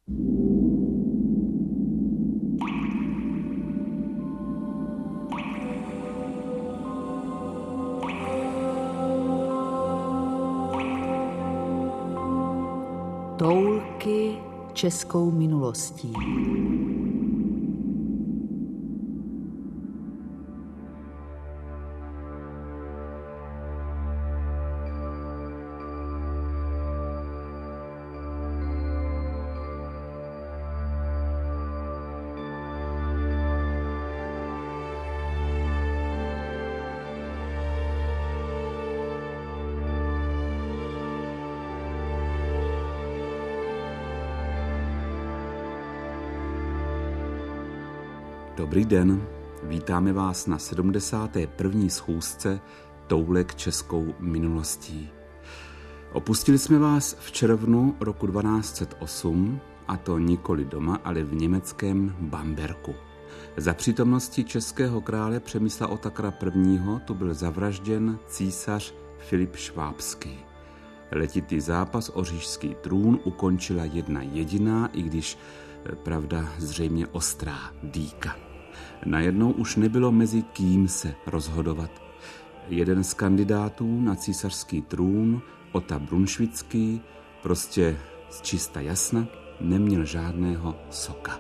Toulky českou minulostí. Dobrý den, vítáme vás na 71. schůzce Toulek českou minulostí. Opustili jsme vás v červnu roku 1208, a to nikoli doma, ale v německém Bamberku. Za přítomnosti českého krále Přemysla Otakara I. tu byl zavražděn císař Filip Švábský. Letitý zápas o říšský trůn ukončila jedna jediná, i když pravda zřejmě ostrá dýka. Najednou už nebylo mezi kým se rozhodovat. Jeden z kandidátů na císařský trůn, Ota Brunšvický, prostě z čista jasna neměl žádného soka.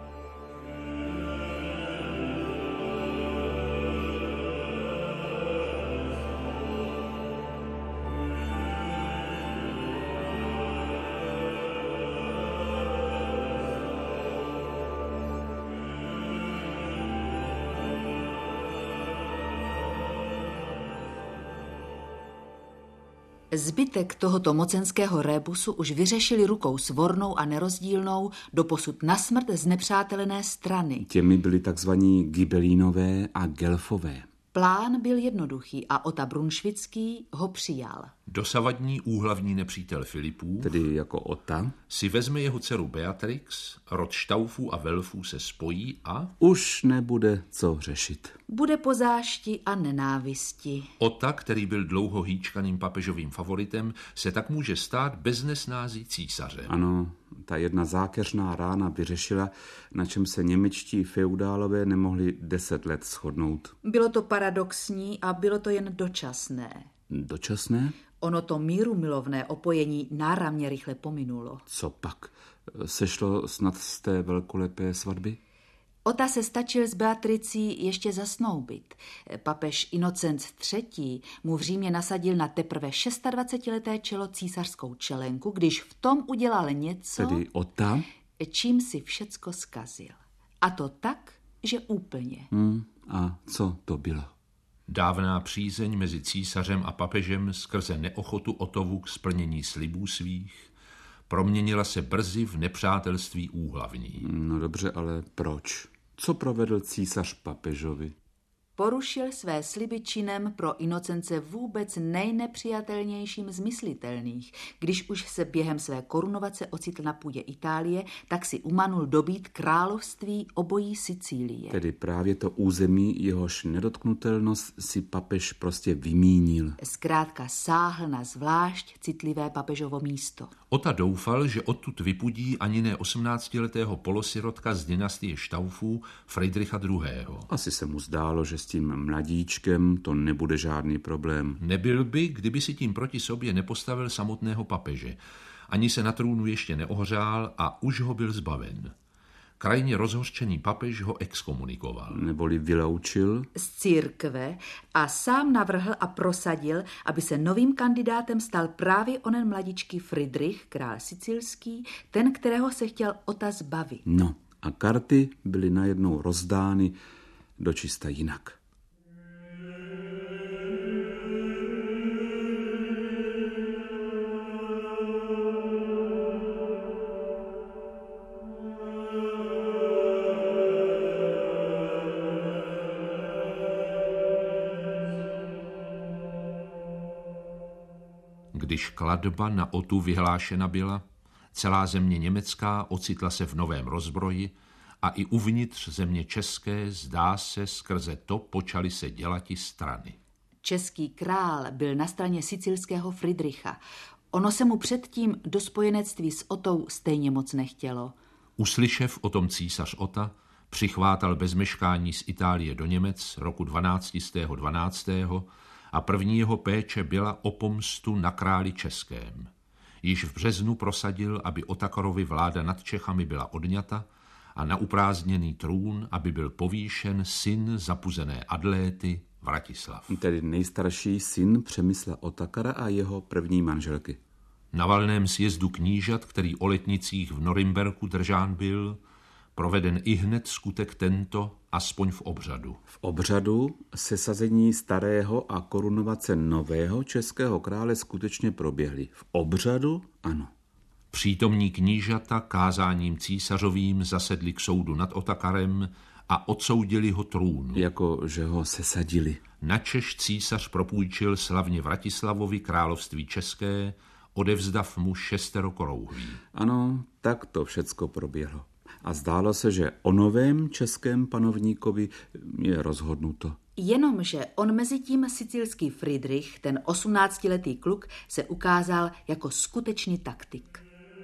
Zbytek tohoto mocenského rébusu už vyřešili rukou svornou a nerozdílnou doposud nasmrt znepřátelené strany. Těmi byli takzvaní Ghibellínové a Gelfové. Plán byl jednoduchý a Ota Brunšvický ho přijal. Dosavadní úhlavní nepřítel Filipů, Tedy jako Ota, si vezme jeho dceru Beatrix, rod Štaufů a Welfů se spojí a už nebude co řešit. Bude po zášti a nenávisti. Ota, který byl dlouho hýčkaným papežovým favoritem, se tak může stát bez nesnází císařem. Ano, ta jedna zákeřná rána vyřešila, na čem se němečtí feudálové nemohli 10 let shodnout. Bylo to paradoxní a bylo to jen dočasné. Dočasné? Ono to mírumilovné opojení náramně rychle pominulo. Co pak? Sešlo snad z té velkolepé svatby? Ota se stačil s Beatricí ještě zasnoubit. Papež Inocent III. Mu v Římě nasadil na teprve 26leté čelo císařskou čelenku, když v tom udělal něco, Tedy Ota? čím si všecko zkazil. A to tak, že úplně. A co to bylo? Dávná přízeň mezi císařem a papežem skrze neochotu Otovu k splnění slibů svých proměnila se brzy v nepřátelství úhlavní. No dobře, ale proč? Co provedl císař papežovi? Porušil své sliby činem pro Inocence vůbec nejnepřijatelnějším z myslitelných. Když už se během své korunovace ocitl na půdě Itálie, tak si umanul dobít království obojí Sicílie. Tedy právě to území, jehož nedotknutelnost si papež prostě vymínil. Zkrátka sáhl na zvlášť citlivé papežovo místo. Ota doufal, že odtud vypudí ani ne 18letého polosirotka z dynastie Štaufů Friedricha II. Asi se mu zdálo, že s tím mladíčkem to nebude žádný problém. Nebyl by, kdyby si tím proti sobě nepostavil samotného papeže. Ani se na trůnu ještě neohřál a už ho byl zbaven. Krajně rozhořčený papež ho exkomunikoval. Neboli vyloučil Z církve a sám navrhl a prosadil, aby se novým kandidátem stal právě onen mladičký Friedrich, král sicilský, ten, kterého se chtěl Ota zbavit. No a karty byly najednou rozdány dočista jinak. Když klatba na Otu vyhlášena byla, celá země německá ocitla se v novém rozbroji a i uvnitř země české, zdá se, skrze to počaly se dělati strany. Český král byl na straně sicilského Friedricha. Ono se mu předtím do spojenectví s Otou stejně moc nechtělo. Uslyšev o tom císař Ota, přichvátal bez meškání z Itálie do Němec roku 1212. a první jeho péče byla o pomstu na králi českém. Již v březnu prosadil, aby Otakarovi vláda nad Čechami byla odňata a na uprázdněný trůn, aby byl povýšen syn zapuzené Adléty Vratislav. Tedy nejstarší syn Přemysla Otakara a jeho první manželky. Na valném sjezdu knížat, který o letnicích v Norimberku držán byl, proveden ihned skutek tento, aspoň v obřadu. V obřadu sesazení starého a korunovace nového českého krále skutečně proběhly. V obřadu ano. Přítomní knížata kázáním císařovým zasedli k soudu nad Otakarem a odsoudili ho trůnu. Jako že ho sesadili. Načež císař propůjčil slavně Vratislavovi království české, odevzdav mu 6 korouhví. Ano, tak to všecko proběhlo. A zdálo se, že o novém českém panovníkovi je rozhodnuto. Jenomže on mezi tím sicilský Friedrich, ten 18letý kluk, se ukázal jako skutečný taktik.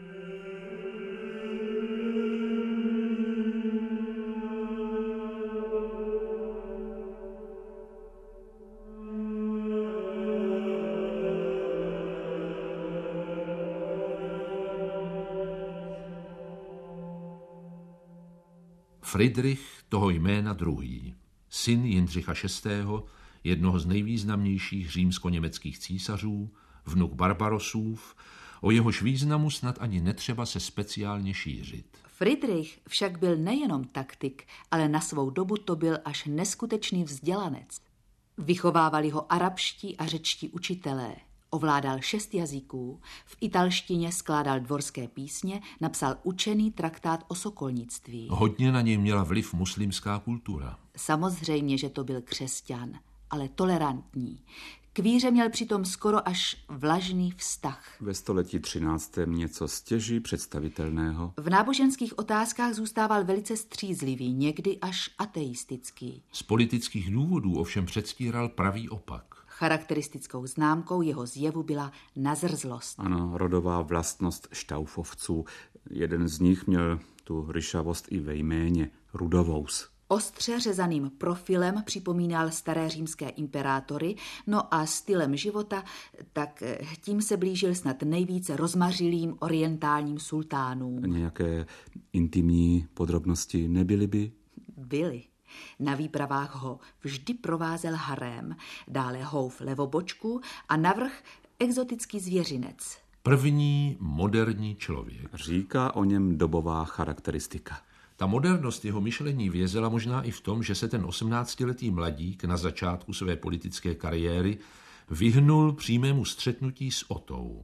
Friedrich, toho jména druhý, syn Jindřicha VI., jednoho z nejvýznamnějších římsko-německých císařů, vnuk Barbarosův, o jehož významu snad ani netřeba se speciálně šířit. Friedrich však byl nejenom taktik, ale na svou dobu to byl až neskutečný vzdělanec. Vychovávali ho arabští a řečtí učitelé. Ovládal 6 jazyků, v italštině skládal dvorské písně, napsal učený traktát o sokolnictví. Hodně na něj měla vliv muslimská kultura. Samozřejmě, že to byl křesťan, ale tolerantní. K víře měl přitom skoro až vlažný vztah. Ve století 13. něco stěží představitelného. V náboženských otázkách zůstával velice střízlivý, někdy až ateistický. Z politických důvodů ovšem předstíral pravý opak. Charakteristickou známkou jeho zjevu byla nazrzlost. Ano, rodová vlastnost Štaufovců. Jeden z nich měl tu ryšavost i ve jméně Rudovous. Ostře řezaným profilem připomínal staré římské imperátory, no a stylem života, tak tím se blížil snad nejvíce rozmařilým orientálním sultánům. Nějaké intimní podrobnosti nebyly by? Byly. Na výpravách ho vždy provázel harém, dále houf levobočku a navrch exotický zvěřinec. První moderní člověk. Říká o něm dobová charakteristika. Ta modernost jeho myšlení vězela možná i v tom, že se ten 18letý mladík na začátku své politické kariéry vyhnul přímému střetnutí s Otou.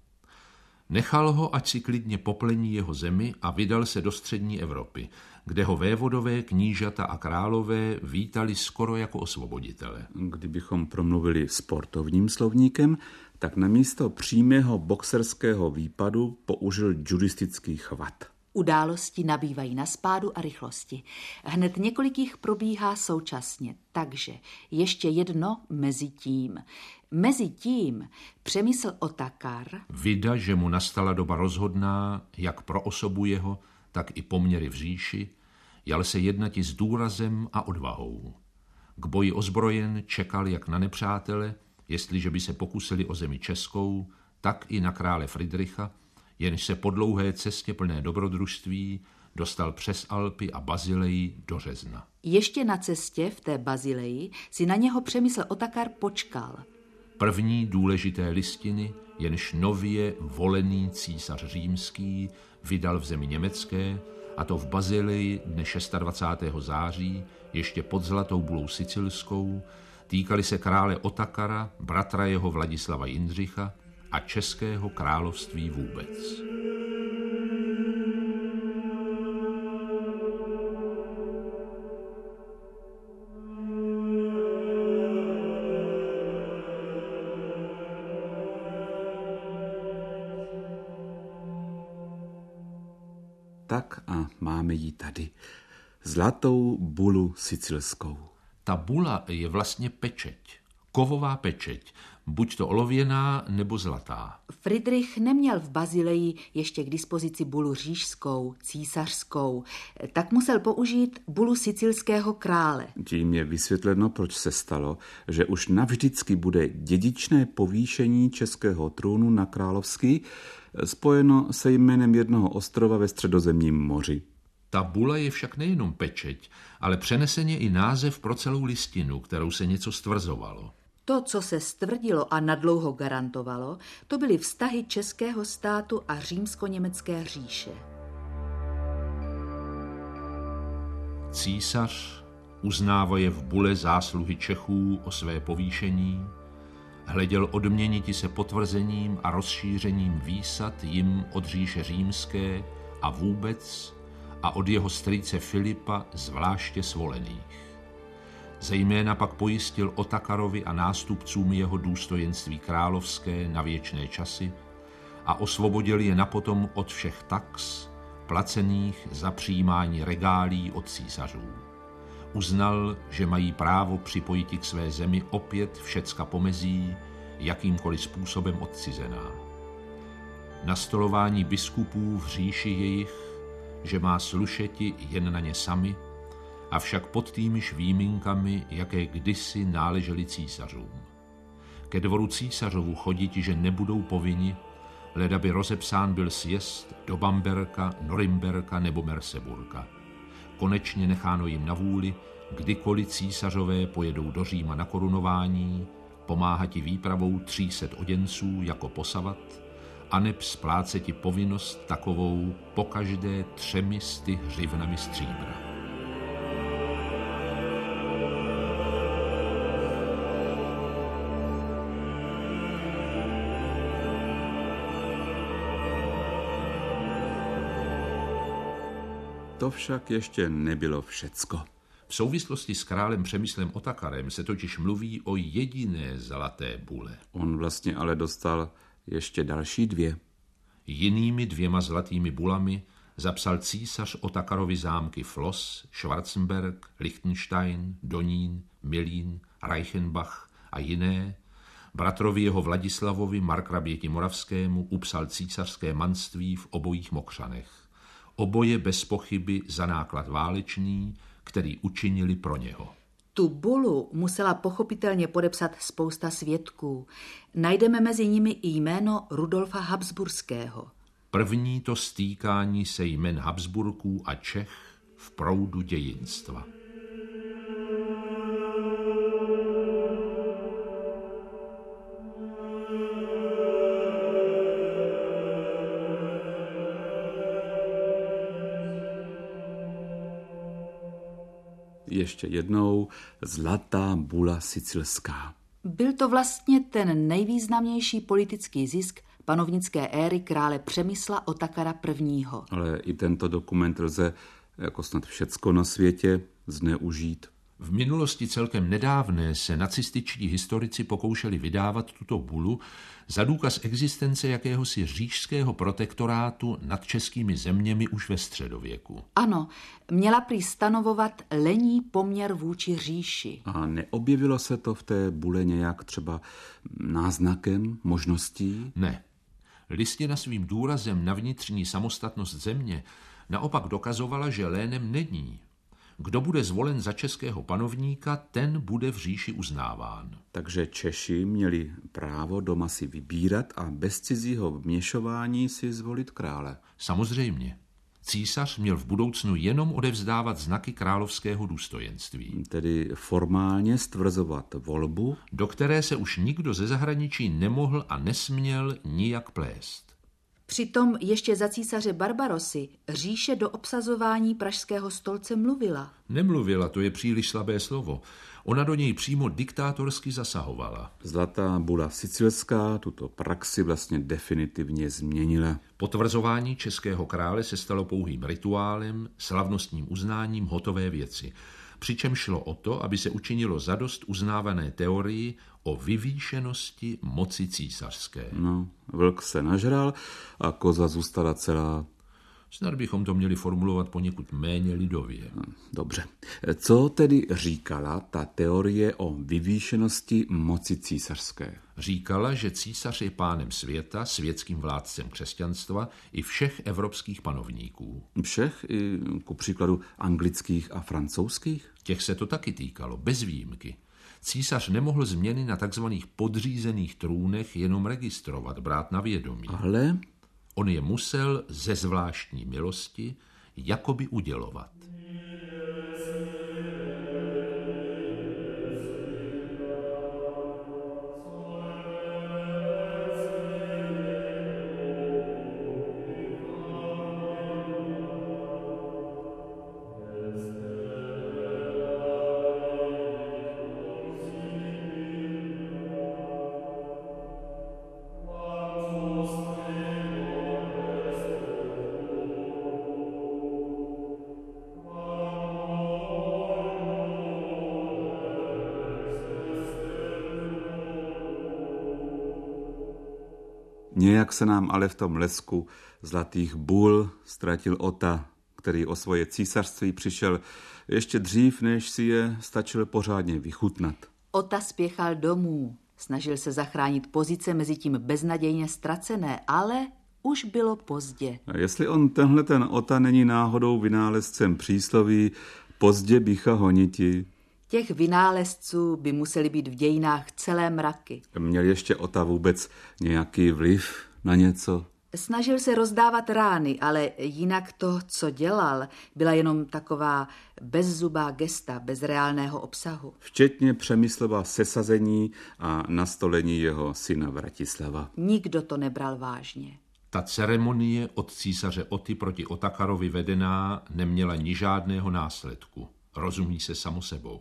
Nechal ho, ať si klidně poplení jeho zemi a vydal se do střední Evropy, kde ho vévodové, knížata a králové vítali skoro jako osvoboditele. Kdybychom promluvili sportovním slovníkem, tak namísto přímého boxerského výpadu použil judistický chvat. Události nabývají na spádu a rychlosti. Hned několik jich probíhá současně, takže ještě jedno mezi tím. Mezi tím Přemysl Otakar vida, že mu nastala doba rozhodná, jak pro osobu jeho, tak i poměry v říši, jal se jednati s důrazem a odvahou. K boji ozbrojen čekal jak na nepřátele, jestliže by se pokusili o zemi českou, tak i na krále Friedricha, jenž se po dlouhé cestě plné dobrodružství dostal přes Alpy a Bazileji do Řezna. Ještě na cestě v té Bazileji si na něho Přemysl Otakar počkal. První důležité listiny, jenž nově volený císař římský vydal v zemi německé, a to v Bazileji dne 26. září, ještě pod Zlatou bulou sicilskou, týkaly se krále Otakara, bratra jeho Vladislava Jindřicha a českého království vůbec. Tak a máme ji tady. Zlatou bulu sicilskou. Ta bula je vlastně pečeť, kovová pečeť, buď to olověná nebo zlatá. Fridrich neměl v Bazileji ještě k dispozici bulu říšskou, císařskou, tak musel použít bulu sicilského krále. Tím je vysvětleno, proč se stalo, že už navždycky bude dědičné povýšení českého trůnu na královský spojeno se jménem jednoho ostrova ve Středozemním moři. Ta bula je však nejenom pečeť, ale přeneseně i název pro celou listinu, kterou se něco stvrzovalo. To, co se stvrdilo a nadlouho garantovalo, to byly vztahy českého státu a římsko-německé říše. Císař uznávaje v bule zásluhy Čechů o své povýšení, hleděl odměniti se potvrzením a rozšířením výsad jim od říše římské a vůbec a od jeho strýce Filipa zvláště svolených. Zejména pak pojistil Otakarovi a nástupcům jeho důstojenství královské na věčné časy a osvobodil je napotom od všech tax, placených za přijímání regálí od císařů. Uznal, že mají právo připojiti k své zemi opět všecka pomezí, jakýmkoliv způsobem odcizená. Nastolování biskupů v říši jejich, že má slušeti jen na ně sami, avšak pod týmiž výjinkami, jaké kdysi náležely císařům. Ke dvoru císařovu choditi, že nebudou povinni, leda by rozepsán byl sjezd do Bamberka, Norimberka nebo Merseburka. Konečně necháno jim na vůli, kdykoliv císařové pojedou do Říma na korunování, pomáhati výpravou 300 oděnců jako posavat, aneb spláceti povinnost takovou pokaždé 300 hřivnami stříbra. To však ještě nebylo všecko. V souvislosti s králem Přemyslem Otakarem se totiž mluví o jediné zlaté bule. On vlastně ale dostal ještě další 2. Jinými 2 zlatými bulami zapsal císař Otakarovi zámky Floss, Schwarzenberg, Liechtenstein, Donín, Milín, Reichenbach a jiné. Bratrovi jeho Vladislavovi, markraběti Moravskému, upsal císařské manství v obojích Mokřanech. Oboje bez pochyby za náklad válečný, který učinili pro něho. Tu bulu musela pochopitelně podepsat spousta svědků. Najdeme mezi nimi i jméno Rudolfa Habsburského. První to stýkání se jmen Habsburků a Čech v proudu dějinstva. Ještě jednou zlatá bula sicilská. Byl to vlastně ten nejvýznamnější politický zisk panovnické éry krále Přemysla Otakara I. Ale i tento dokument lze, jako snad všecko na světě, zneužít. V minulosti celkem nedávné se nacističtí historici pokoušeli vydávat tuto bulu za důkaz existence jakéhosi říšského protektorátu nad českými zeměmi už ve středověku. Ano, měla prý stanovovat lenní poměr vůči říši. A neobjevilo se to v té bule nějak třeba náznakem možností? Ne. Listina svým důrazem na vnitřní samostatnost země naopak dokazovala, že lénem není. Kdo bude zvolen za českého panovníka, ten bude v říši uznáván. Takže Češi měli právo doma si vybírat a bez cizího vměšování si zvolit krále. Samozřejmě. Císař měl v budoucnu jenom odevzdávat znaky královského důstojenství. Tedy formálně stvrzovat volbu, do které se už nikdo ze zahraničí nemohl a nesměl nijak plést. Přitom ještě za císaře Barbarosy říše do obsazování Pražského stolce mluvila. Nemluvila, to je příliš slabé slovo. Ona do něj přímo diktátorsky zasahovala. Zlatá bula sicilská tuto praxi vlastně definitivně změnila. Potvrzování českého krále se stalo pouhým rituálem, slavnostním uznáním hotové věci. Přičem šlo o to, aby se učinilo zadost uznávané teorii o vyvýšenosti moci císařské. No, vlk se nažral a koza zůstala celá. Snad bychom to měli formulovat poněkud méně lidově. Dobře. Co tedy říkala ta teorie o vyvýšenosti moci císařské? Říkala, že císař je pánem světa, světským vládcem křesťanstva i všech evropských panovníků. Všech, i ku příkladu anglických a francouzských? Těch se to taky týkalo, bez výjimky. Císař nemohl změny na takzvaných podřízených trůnech jenom registrovat, brát na vědomí. Ale On je musel ze zvláštní milosti jakoby udělovat. nějak se nám ale v tom lesku zlatých bůl ztratil Ota, který o svoje císařství přišel ještě dřív, než si je stačil pořádně vychutnat. Ota spěchal domů, snažil se zachránit pozice mezi tím beznadějně ztracené, ale už bylo pozdě. A jestli on ten Ota není náhodou vynálezcem přísloví pozdě bycha honiti. Těch vynálezců by museli být v dějinách celé mraky. Měl ještě Ota vůbec nějaký vliv na něco? Snažil se rozdávat rány, ale jinak to, co dělal, byla jenom taková bezzubá gesta, bez reálného obsahu. Včetně Přemyslova sesazení a nastolení jeho syna Vratislava. Nikdo to nebral vážně. Ta ceremonie od císaře Oty proti Otakarovi vedená neměla ni žádného následku. Rozumí se samo sebou.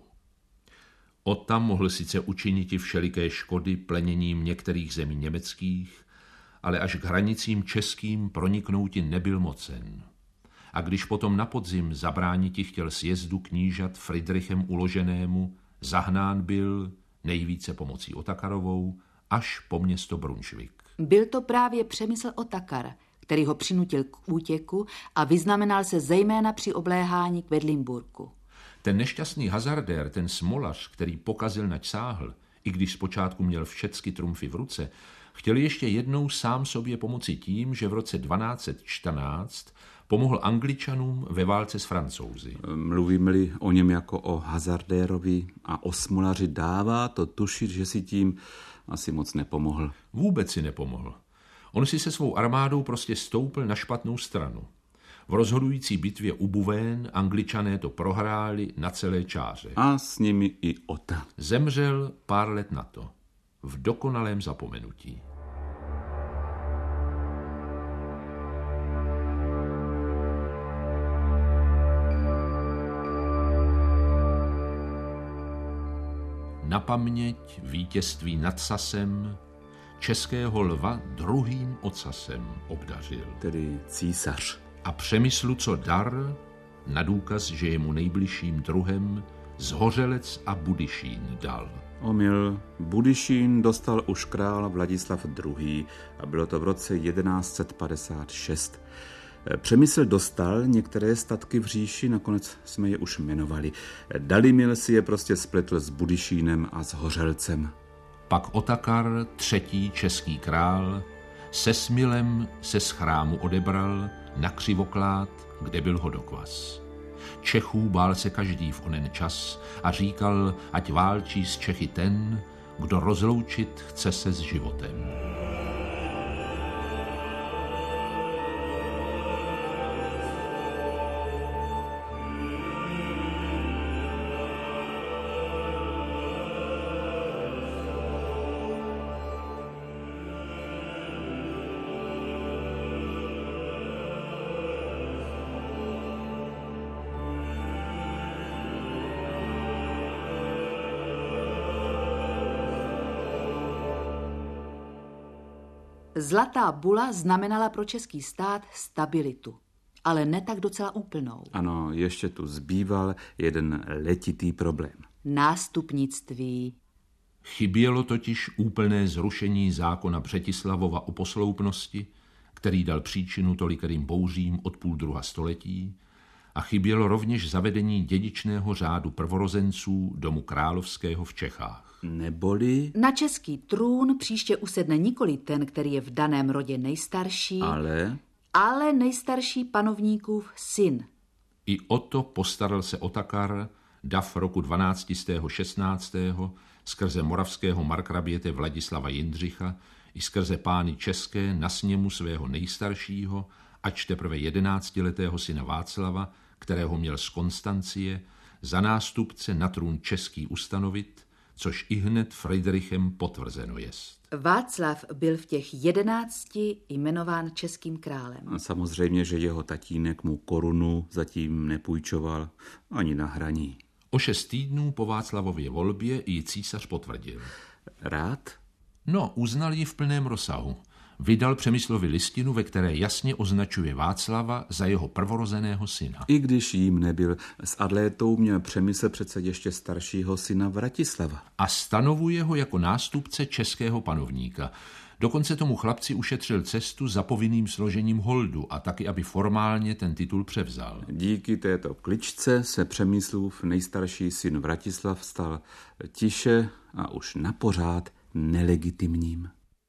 Ota mohl sice učiniti všeliké škody pleněním některých zemí německých, ale až k hranicím českým proniknouti nebyl mocen. A když potom na podzim zabrániti chtěl sjezdu knížat Fridrichem uloženému, zahnán byl, nejvíce pomocí Otakarovou, až po město Brunswick. Byl to právě Přemysl Otakar, který ho přinutil k útěku a vyznamenal se zejména při obléhání k Quedlinburgu. Ten nešťastný hazardér, ten smolař, který pokazil nač sáhl, i když zpočátku měl všecky trumfy v ruce, chtěl ještě jednou sám sobě pomoci tím, že v roce 1214 pomohl Angličanům ve válce s Francouzi. Mluvím-li o něm jako o hazardérovi a o smolaři, dává to tušit, že si tím asi moc nepomohl. Vůbec si nepomohl. On si se svou armádou prostě stoupil na špatnou stranu. V rozhodující bitvě u Bouvines Angličané to prohráli na celé čáře. A s nimi i Ota. Zemřel pár let na to, v dokonalém zapomenutí. Na paměť vítězství nad Sasem českého lva druhým ocasem obdařil. Tedy císař. A Přemyslu co dar, na důkaz, že je mu nejbližším druhem, Zhořelec a Budyšín dal. Omyl. Budyšín dostal už král Vladislav II. A bylo to v roce 1156. Přemysl dostal některé statky v říši, nakonec jsme je už jmenovali. Dalimil si je prostě spletl s Budyšínem a s Hořelcem. Pak Otakar, třetí český král, se Smilem se z chrámu odebral na Křivoklát, kde byl hodokvas. Čechů bál se každý v onen čas a říkal, ať válčí s Čechy ten, kdo rozloučit chce se s životem. Zlatá bula znamenala pro český stát stabilitu, ale ne tak docela úplnou. Ano, ještě tu zbýval jeden letitý problém. Nástupnictví. Chybělo totiž úplné zrušení zákona Břetislavova o posloupnosti, který dal příčinu tolikerým bouřím od půl druhá století, a chybělo rovněž zavedení dědičného řádu prvorozenců domu královského v Čechách. Neboli? Na český trůn příště usedne nikoli ten, který je v daném rodě nejstarší, ale nejstarší panovníkův syn. I o to postaral se Otakar, dav roku 1216. skrze moravského markraběte Vladislava Jindřicha i skrze pány české na sněmu svého nejstaršího, ač teprve 11letého syna Václava, kterého měl z Konstancie, za nástupce na trůn český ustanovit, což i hned Friedrichem potvrzeno jest. Václav byl v těch 11 jmenován českým králem. A samozřejmě, že jeho tatínek mu korunu zatím nepůjčoval ani na hraní. O 6 týdnů po Václavově volbě ji císař potvrdil. Rád? No, uznal ji v plném rozsahu. Vydal Přemyslovi listinu, ve které jasně označuje Václava za jeho prvorozeného syna. I když jím nebyl, s Adlétou měl Přemysl přece ještě staršího syna Vratislava. A stanovuje ho jako nástupce českého panovníka. Dokonce tomu chlapci ušetřil cestu za povinným složením holdu a taky, aby formálně ten titul převzal. Díky této kličce se Přemyslův nejstarší syn Vratislav stal tiše a už napořád nelegitimním.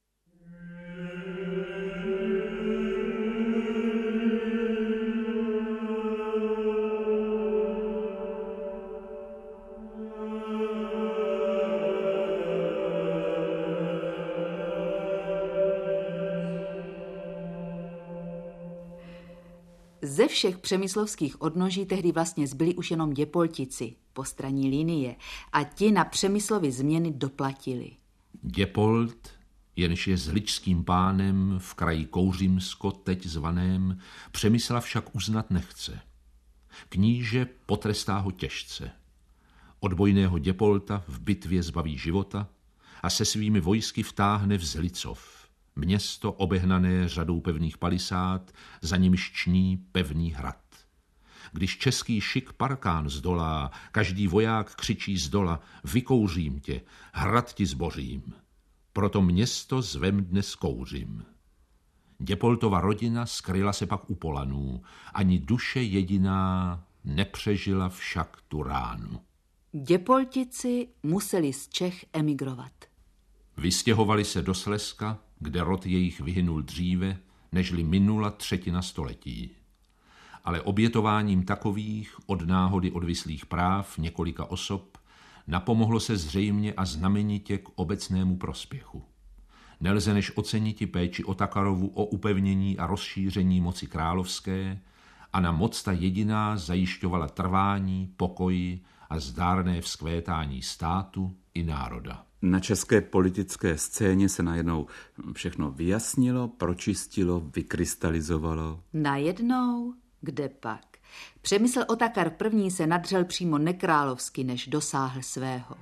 Ze všech přemyslovských odnoží tehdy vlastně zbyli už jenom Děpoltici, postranní linie, a ti na Přemyslovy změny doplatili. Děpolt, jenž je zličským pánem v kraji Kouřimsko, teď zvaném, Přemysla však uznat nechce. Kníže potrestá ho těžce. Odbojného Děpolta v bitvě zbaví života a se svými vojsky vtáhne v Zlicov, město obehnané řadou pevných palisád, za nimiž ční pevný hrad. Když český šik Parkán zdolá, každý voják křičí zdola: vykouřím tě, hrad ti zbořím. Proto město zvem dnes kouřím. Děpoltova rodina skryla se pak u Polanů, ani duše jediná nepřežila však tu ránu. Děpoltici museli z Čech emigrovat. Vystěhovali se do Slezska, kde rod jejich vyhynul dříve, nežli minula 1/3 století. Ale obětováním takových od náhody odvislých práv několika osob napomohlo se zřejmě a znamenitě k obecnému prospěchu. Nelze než oceniti péči Otakarovu o upevnění a rozšíření moci královské, a na moc ta jediná zajišťovala trvání, pokoji a zdárné vzkvétání státu i národa. Na české politické scéně se najednou všechno vyjasnilo, pročistilo, vykrystalizovalo. Najednou? Kde pak? Přemysl Otakar I. se nadřel přímo nekrálovsky, než dosáhl svého.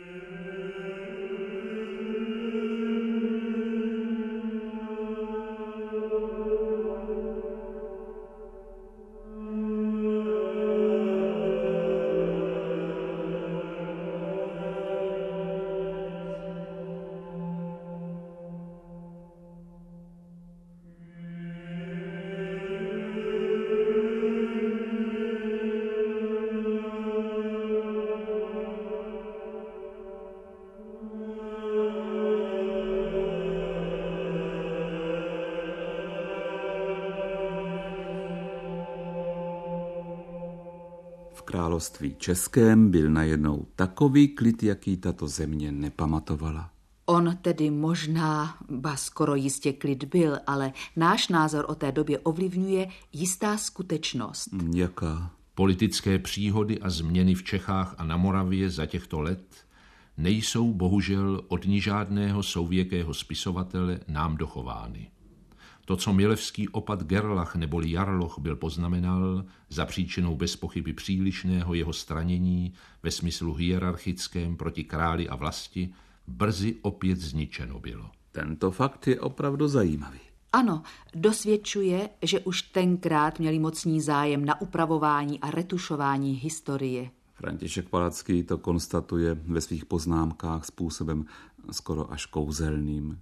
V království českém byl najednou takový klid, jaký tato země nepamatovala. On tedy možná, ba skoro jistě klid byl, ale náš názor o té době ovlivňuje jistá skutečnost. Jaká? Politické příhody a změny v Čechách a na Moravě za těchto let nejsou bohužel od ní žádného souvěkého spisovatele nám dochovány. To, co milevský opat Gerlach neboli Jarloch byl poznamenal za příčinou bez pochyby přílišného jeho stranění ve smyslu hierarchickém proti králi a vlasti, brzy opět zničeno bylo. Tento fakt je opravdu zajímavý. Ano, dosvědčuje, že už tenkrát měli mocný zájem na upravování a retušování historie. František Palacký to konstatuje ve svých poznámkách způsobem skoro až kouzelným.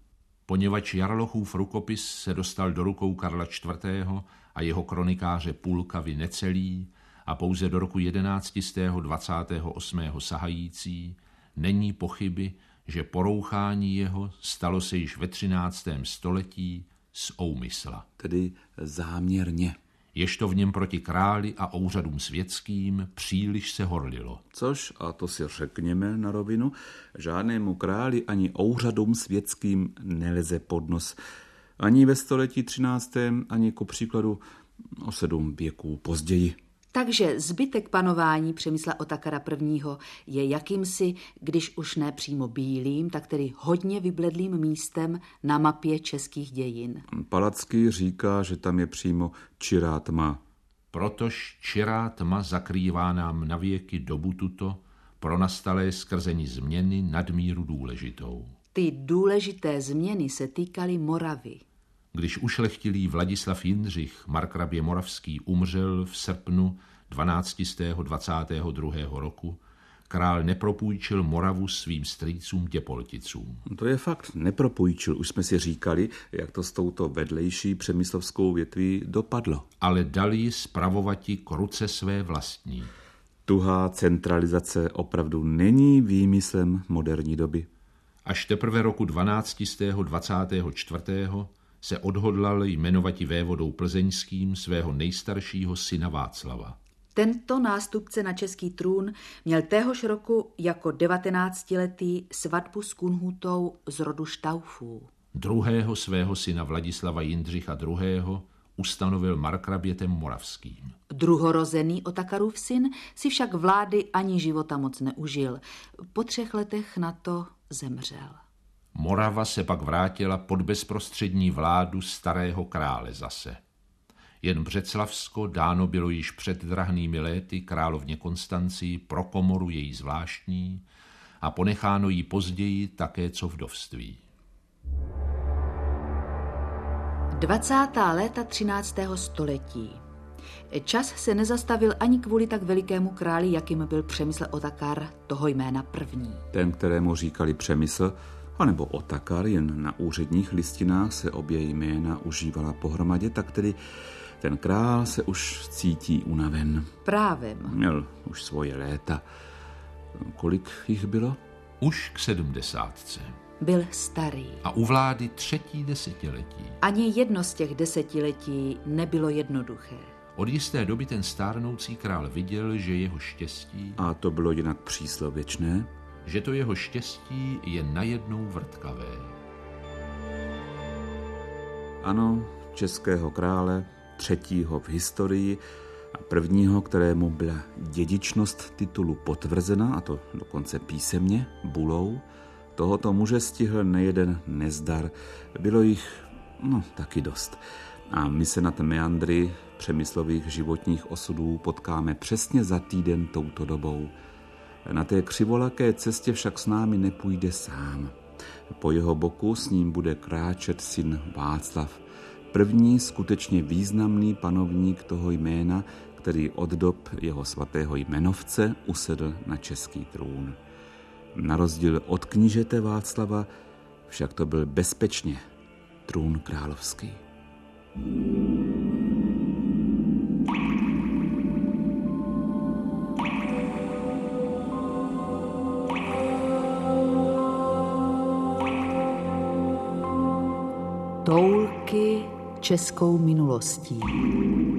Poněvadž Jarlochův rukopis se dostal do rukou Karla IV. A jeho kronikáře Půlkavy necelý a pouze do roku 1128. sahající, není pochyby, že porouchání jeho stalo se již ve 13. století z úmysla. Tedy záměrně. Ježto v něm proti králi a úřadům světským příliš se horlilo. Což, a to si řekněme na rovinu, žádnému králi ani úřadům světským neleze pod nos. Ani ve století 13., ani ku příkladu o 7 věků později. Takže zbytek panování Přemysla Otakara I. je jakýmsi, když už ne přímo bílým, tak tedy hodně vybledlým místem na mapě českých dějin. Palacký říká, že tam je přímo čirá tma. Protož čirá tma zakrývá nám navěky dobu tuto pro nastalé skrzení změny nadmíru důležitou. Ty důležité změny se týkaly Moravy. Když ušlechtilý Vladislav Jindřich, markrabě moravský, umřel v srpnu 1222. roku, král nepropůjčil Moravu svým strýcům Těpolticům. To je fakt, nepropůjčil. Už jsme si říkali, jak to s touto vedlejší přemyslovskou větví dopadlo. Ale dali ji spravovati k ruce své vlastní. Tuhá centralizace opravdu není výmyslem moderní doby. Až teprve roku 1224. se odhodlal jmenovati vévodou plzeňským svého nejstaršího syna Václava. Tento nástupce na český trůn měl téhož roku jako 19letý svatbu s Kunhutou z rodu Štaufů. Druhého svého syna Vladislava Jindřicha II. Ustanovil markrabětem moravským. Druhorozený Otakarův syn si však vlády ani života moc neužil. Po 3 letech na to zemřel. Morava se pak vrátila pod bezprostřední vládu starého krále zase. Jen Břeclavsko dáno bylo již před drahnými léty královně Konstancii pro komoru její zvláštní a ponecháno jí později také co vdovství. 20. léta 13. století. Čas se nezastavil ani kvůli tak velikému králi, jakým byl Přemysl Otakar, toho jména první. Ten, kterému říkali Přemysl, anebo Otakar, jen na úředních listinách se obě jména užívala pohromadě, tak tedy ten král se už cítí unaven. Právem. Měl už svoje léta. Kolik jich bylo? Už k 70. Byl starý. A u vlády 3. desetiletí. Ani jedno z těch desetiletí nebylo jednoduché. Od jisté doby ten stárnoucí král viděl, že jeho štěstí... A to bylo jinak příslověčné? Že to jeho štěstí je najednou vrtkavé. Ano, českého krále, 3. v historii a 1., kterému byla dědičnost titulu potvrzena, a to dokonce písemně, bulou, tohoto muže stihl nejeden nezdar. Bylo jich, taky dost. A my se nad meandry Přemyslových životních osudů potkáme přesně za týden touto dobou. Na té křivolaké cestě však s námi nepůjde sám. Po jeho boku s ním bude kráčet syn Václav, první skutečně významný panovník toho jména, který od dob jeho svatého jmenovce usedl na český trůn. Na rozdíl od knížete Václava však to byl bezpečně trůn královský. Toulky českou minulostí.